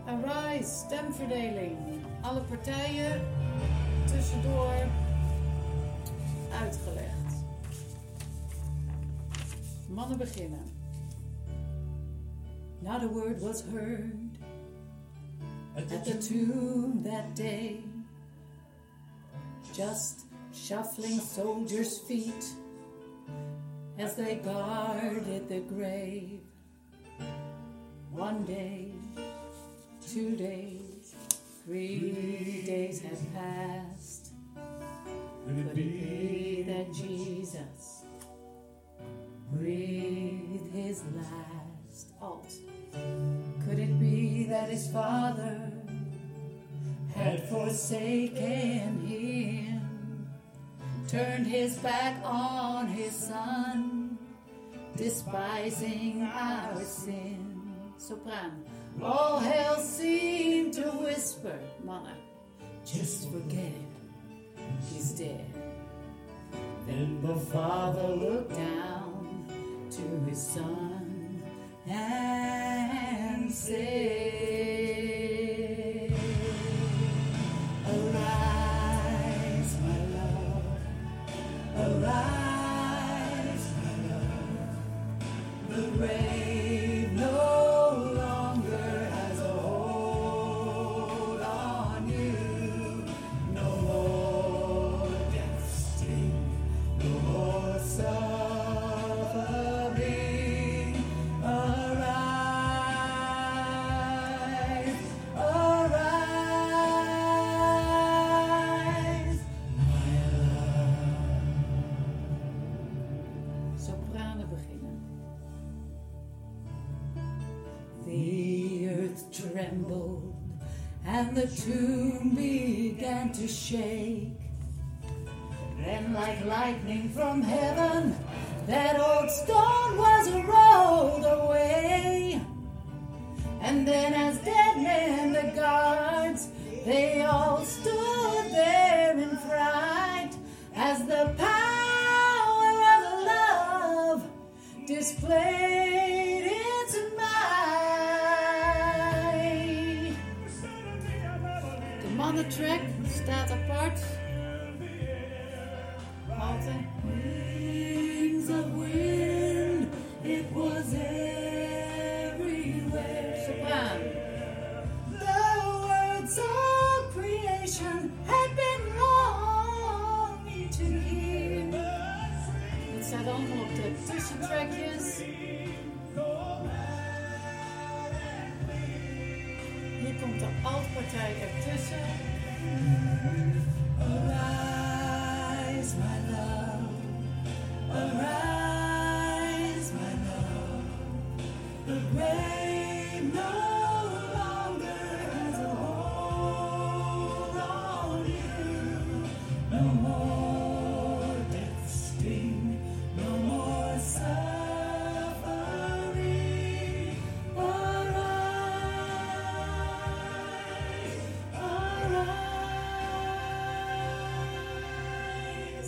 Arise, stemverdeling. Alle partijen tussendoor uitgelegd. Mannen beginnen. Not a word was heard at the tomb that day. Just shuffling soldiers' feet as they guarded the grave. 1 day, 2 days, 3 days had passed. Could it be that Jesus breathed his last? Alt. Could it be that his father had forsaken him, turned his back on his son, despising our sin? Sopraan. All hell seemed to whisper, mannen, just forget it, he's dead. Then the father looked down to his son and said, arise, my love, arise, my love. The grave no longer has a hold on you. No more death sting, no more suffering. Arise, arise, my love. Sopranen beginnen. The earth trembled and the tomb began to shake. Then like lightning from heaven, that old stone was rolled away. And then as dead men, the guards, they all stood there in fright, as the power of love displayed its might. De mannentrack staat apart. Altijd. Wings of wind, it was everywhere. Sopraan. The words of creation had been longing to hear. Het staat allemaal op de tussentrackjes. Hier komt de altpartij ertussen. Arise, my love. Arise, my love. The grave no longer has a hold on you. No more death sting, no more suffering. Arise, arise.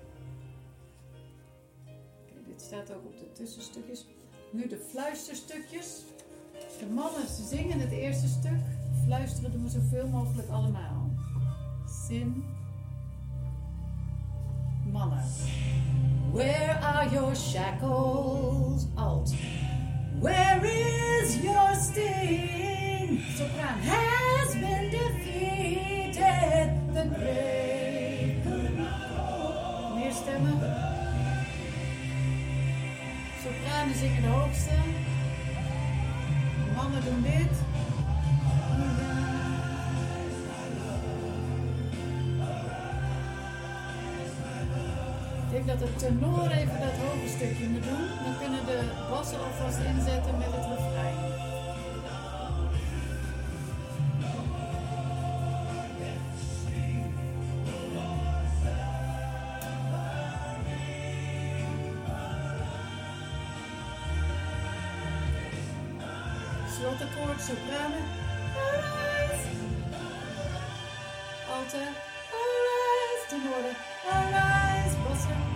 Kijk, dit staat ook op de tussenstukjes. Nu de fluisterstukjes. De mannen zingen het eerste stuk. Fluisteren doen we zoveel mogelijk allemaal. Zin. Mannen. Where are your shackles? Alt. Where is your sting? Sopraan. Has been defeated. The grave could not hold. Meer stemmen. Sopranen zingen de hoogste. Mannen doen dit. Ik denk dat de tenor even dat hoge stukje moet doen. Dan kunnen de bassen alvast inzetten met het refrein. Slotakkoord, sopranen. Arise. Alte. Arise. Tenoren. Arise. Bassen.